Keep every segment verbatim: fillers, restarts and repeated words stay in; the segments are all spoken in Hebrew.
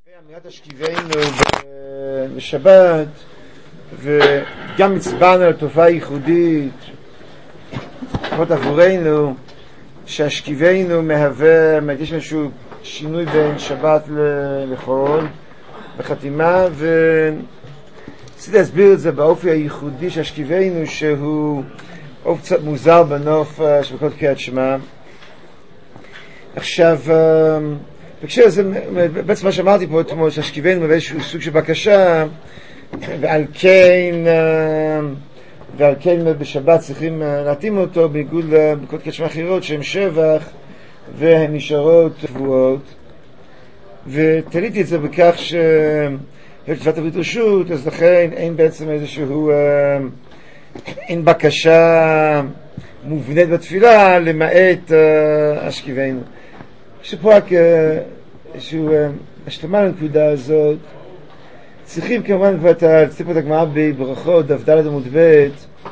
אמירת השכיבנו בשבת, וגם הצבענו על תופעה ייחודית לפחות עבורנו, שהשכיבנו מהווה, יש איזשהו שינוי בין שבת לחול בחתימה, ורציתי להסביר את זה באופי הייחודי של השכיבנו, שהוא אופי קצת מוזר בנוף של ברכות קריאת שמע. עכשיו בקשר לזה, בעצם מה שאמרתי פה אתמול, שהשכיבנו מהווה איזשהו סוג של בקשה, ועל כן ועל כן בשבת צריכים להתאים אותו בניגוד לברכות קריאת שמע אחרות שהן שבח והן נשארות קבועות. ותליתי את זה בכך שבתפילת הברית רשות, אז לכן אין בעצם איזשהו אין בקשה מובנית בתפילה למעט השכיבנו. שפה רק איזשהו השלמה לנקודה הזאת, צריכים כמובן כבר את הציפות הגמרא בברכות, דף ד' עמוד ב',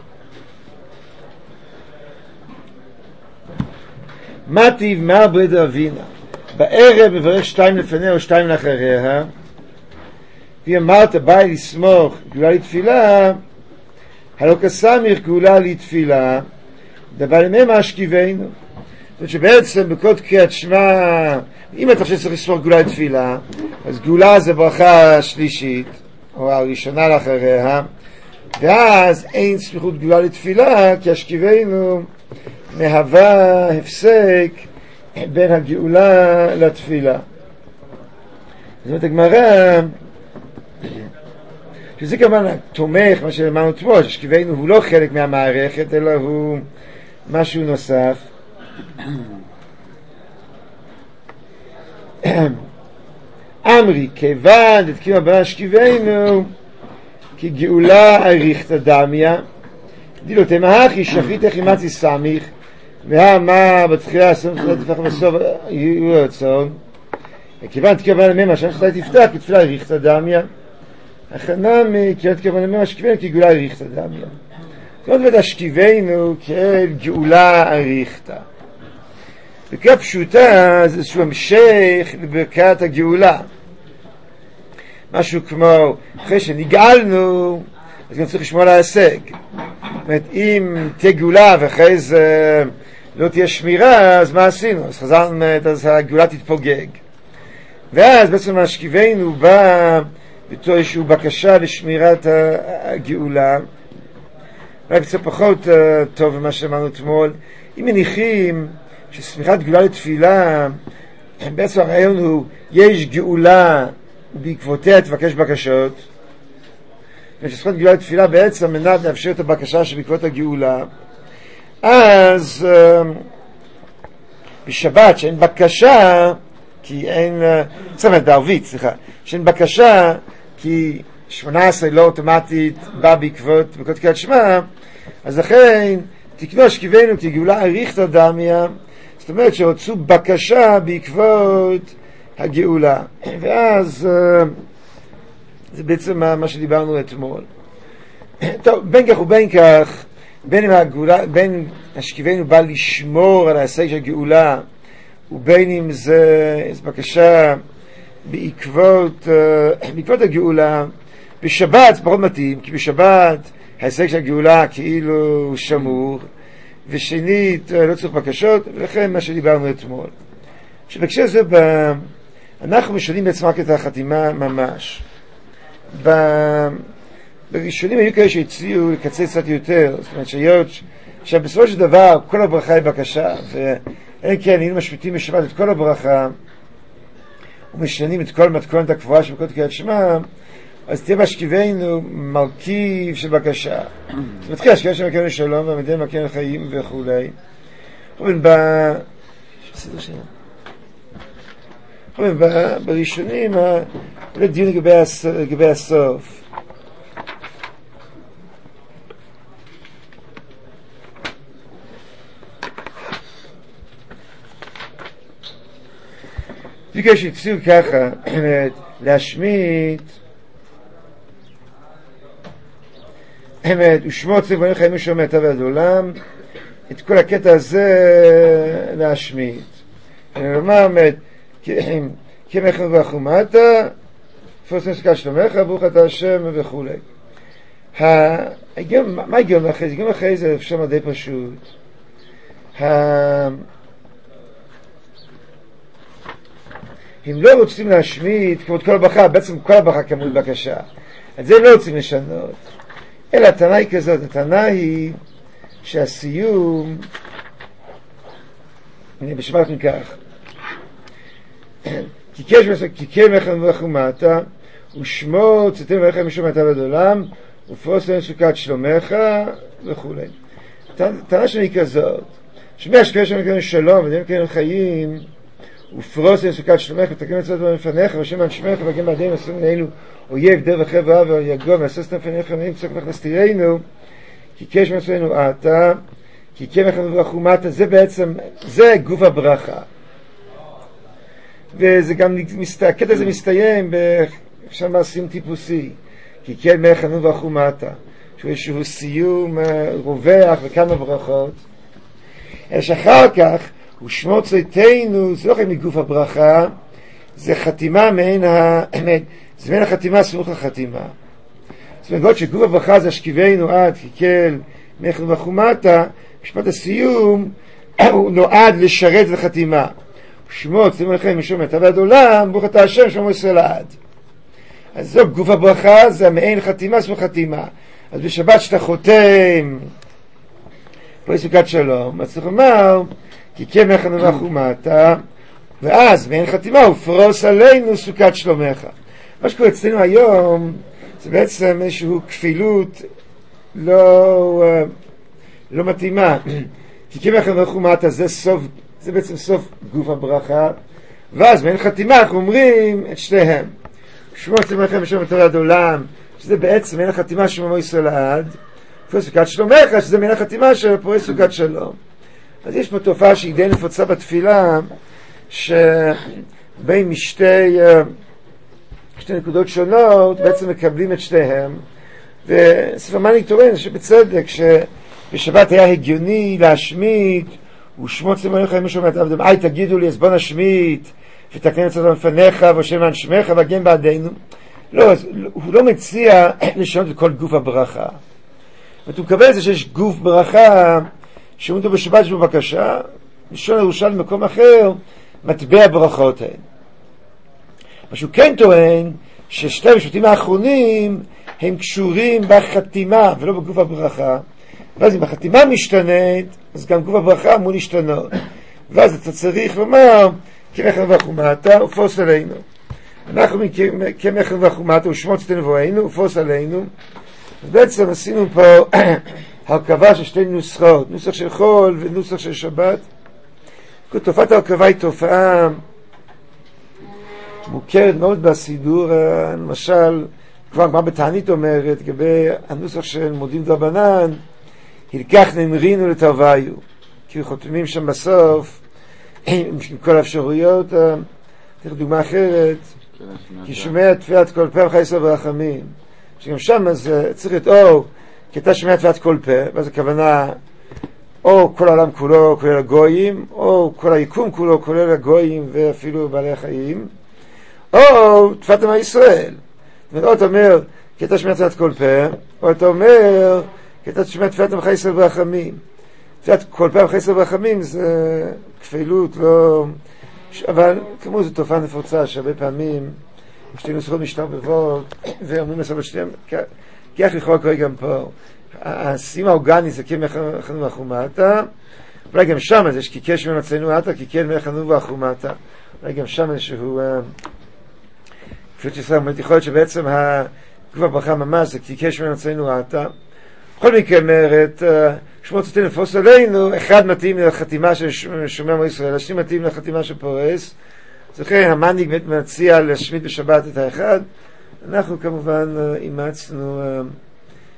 מה טיב מה ברית אבינה, בערב מברך שתיים לפניה או שתיים לאחריה, ואמרת באי לסמוך גאולה לתפילה, הלא כסמיך גאולה לתפילה, דבר לממה השכיבנו. זאת אומרת שבעצם בכל קריאת שמע, אם אתה חושב שצריך לסמוך גאולה לתפילה, אז גאולה זה ברכה שלישית, או הראשונה לאחריה, ואז אין סמיכות גאולה לתפילה, כי השכיבנו מהווה הפסק בין הגאולה לתפילה. זאת אומרת הגמרא, שזה כמובן תומך מה שאמרנו אתמול, שהשכיבנו הוא לא חלק מהמערכת, אלא הוא משהו נוסף. אמרי, כיוון דתקים הבא השכיבנו כי גאולה אריכתא דמיא, דילו תמהכי שחית חימצי סמיך, והמה בתחילה אסון תפתח בסוף יהיו רצון, וכיוון דתקים הבא לממה שהתפילה תפתח כתפילה אריכתא דמיא, הכנם כיוון דתקים הבא לממה השכיבנו כי גאולה אריכתא דמיא. זאת אומרת השכיבנו כגאולה אריכתא. בקריאה פשוטה זה איזשהו המשך לברכת הגאולה, משהו כמו אחרי שנגאלנו אז גם צריך לשמור על ההישג. זאת אומרת, אם תהיה גאולה ואחרי זה לא תהיה שמירה, אז מה עשינו? אז חזרנו, אז הגאולה תתפוגג, ואז בעצם השכיבנו בא בתור איזושהי בקשה לשמירת הגאולה. רק קצת פחות טוב ממה שאמרנו אתמול, אם מניחים שסמיכת גאולה לתפילה, בעצם הרעיון הוא, יש גאולה בעקבותיה תבקש בקשות, ושסמיכת גאולה לתפילה בעצם מנת לאפשר את הבקשה שבעקבות הגאולה, אז בשבת שאין בקשה, כי אין, זאת אומרת בערבית, סליחה, שאין בקשה, כי שמונה עשרה לא אוטומטית בא בעקבות ברכות קריאת שמע, אז לכן תקנו השכיבנו כי גאולה אריכתא דמיא, זאת אומרת שרצו בקשה בעקבות הגאולה, ואז זה בעצם מה שדיברנו אתמול. טוב, בין כך ובין כך, בין אם הגאולה, בין השכיבנו בא לשמור על ההישג של הגאולה, ובין אם זה, זה בקשה בעקבות, בעקבות הגאולה, בשבת זה פחות מתאים, כי בשבת ההישג של הגאולה כאילו שמור, ושנית לא צריך בקשות, ולכן מה שדיברנו אתמול. שבקשר זה, ב... אנחנו משנים בעצם רק את החתימה ממש. ב... בראשונים היו כאלה שהציעו לקצר קצת יותר, זאת אומרת שהיות שבסופו של דבר כל הברכה היא בקשה, ואין כן, היינו משמיטים בשבת את כל הברכה, ומשנים את כל מתכונת הקבועה של ברכות קריאת שמע, אז תהיה בהשכיבנו מרכיב של בקשה. זה מתחיל השכיבנו של מקיים לשלום, והמדיין מקיים לחיים וכו'. בראשונים, אולי דיון לגבי הסוף. בגלל שהציעו ככה, להשמיט, ושמות צריך בנו חיים ושומע אתה ועד עולם, את כל הקטע הזה להשמיט. אני אומר, כמחר וחומתה, ופרוסן סוכת שלומך, ברוך אתה השם וכולי. מה הגיון אחרי זה? הגיון אחרי זה אפשר די פשוט. אם לא רוצים להשמיט כמות כל הברכה, בעצם כל הברכה כמות בקשה, את זה לא רוצים לשנות, אלא הטענה היא כזאת, הטענה היא שהסיום, הנה בשמעת מכך, כי כן מלכם וחומתה, ושמו צאתם מלכם משום מעתה ועד עולם, ופרוסן סוכת שלומך וכו'. הטענה שלי היא כזאת, שמי השקעה שלנו כאן שלום, ודעים כאן חיים, ופרוסן סוכת שלומך, ותקן מצוות בפניך, ושם הנשמך, וגם בעדיהם עשו מנהלנו, אויב, דר וחברה, ויגום, ועשסת לפניך, ונעים צוק וחסתירנו, כי קש מצוותנו עתה, כי כן מלכם וחומתה, זה בעצם, זה גוף הברכה. וזה גם, הקטע הזה מסתיים אפשר מעשים טיפוסי, כי כן מלכם וחומתה, שהוא סיום רווח וכמה ברכות, אלא שאחר כך, ושמו צאתנו, זה לא רק מגוף הברכה, זה חתימה מעין האמת, זה מעין החתימה סמוך לחתימה. זאת אומרת, שגוף הברכה זה השכיבנו עד, כי כן מלכם וחומתה, משפט הסיום, הוא נועד לשרת את החתימה. ושמו צאתנו לכם משום מעתה ועד עולם, ברוך אתה השם שמו ישראל לעד. אז זו גוף הברכה, זה מעין חתימה סמוך חתימה. אז בשבת שאתה חותם, פה יש סוכת שלום, אז צריך לומר, כי כן מלכם וחומתה, ואז מעין חתימה ופרוס עלינו סוכת שלומך. מה שקורה אצלנו היום, זה בעצם איזושהי כפילות לא, לא מתאימה. כי כן מלכם וחומתה, זה סוף, זה בעצם סוף גוף הברכה, ואז מעין חתימה אנחנו אומרים את שתיהם. שמו צאתנו לכם משום מעתה ועד עולם, שזה בעצם מעין החתימה שמו ישראל לעד, ופרוס סוכת שלומך, שזה מעין החתימה של פרוס סוכת שלום. אז יש פה תופעה שהיא די נפוצה בתפילה, שבין משתי שתי נקודות שונות בעצם מקבלים את שתיהם, וספר מניק טוען שבצדק שבשבת היה הגיוני להשמיט ושמו צאתנו לכם משום מעתה ועד עולם, אי תגידו לי אז בוא נשמיט ותקן מצוות בפניך ושם הנשמך והגן בעדינו. לא, הוא לא מציע לשנות את כל גוף הברכה, הוא מקבל את זה שיש גוף ברכה שאומרים אותו בשבת יש בבקשה, לשון ירושלים במקום אחר, מטבע ברכות הן. מה שהוא כן טוען, ששתי המשפטים האחרונים הם קשורים בחתימה ולא בגוף הברכה, ואז אם החתימה משתנית, אז גם גוף הברכה אמור להשתנות. ואז אתה צריך לומר, כי מלכם וחומתה ופרוס עלינו. אנחנו כי מלכם וחומתה ושמו צאתנו לבואנו ופרוס עלינו. אז בעצם עשינו פה הרכבה של שתי נוסחות, נוסח של חול ונוסח של שבת. תופעת ההרכבה היא תופעה מוכרת מאוד בסידור, למשל, כבר כבר בתענית אומרת, לגבי הנוסח של מודים דרבנן, הלקח נמרינו לתרוויו, כי חותמים שם בסוף, עם כל האפשרויות, תראה דוגמה אחרת, כי שומע תפילת כל פה וחי ישראל ברחמים, שגם שם אז צריך להיות או, כי אתה שומע תפילת כל פה, ואז הכוונה, או כל העולם כולו, כולל הגויים, או כל היקום כולו, כולל הגויים ואפילו בעלי החיים, או תפילת עמי ישראל. זאת אומרת, או אתה אומר, כי אתה שומע תפילת כל פה, או אתה אומר, כי אתה שומע תפילת עמך ישראל ברחמים. תפילת כל פה עמך ישראל ברחמים זה כפילות, לא... אבל כמו זו תופעה נפוצה, שהרבה פעמים שתי נוסחות משתרבבות, ואומרים לסבא שתיהם, כי איך לכאורה קורה גם פה. הסיום האורגני זה כן מלכם וחומתה, אולי גם שם יש כי כן שמי מצאנו עתה, כי כן מלכם וחומתה. אולי גם שם איזשהו... כפי שישראל אומרת, יכול להיות שבעצם הגוף הברכה ממש זה כי כן שמי מצאנו עתה. בכל מקרה אומרת, שמו צאתנו לפרוס עלינו, אחד מתאים לחתימה של שומע עמו ישראל, השני מתאים לחתימה של פורס. אז לכן המנהיג באמת מציע להשמיט בשבת את האחד. אנחנו כמובן אימצנו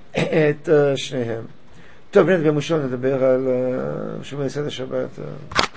את שניהם. טוב, באמת ביום ראשון נדבר על שומע ישראל השבת.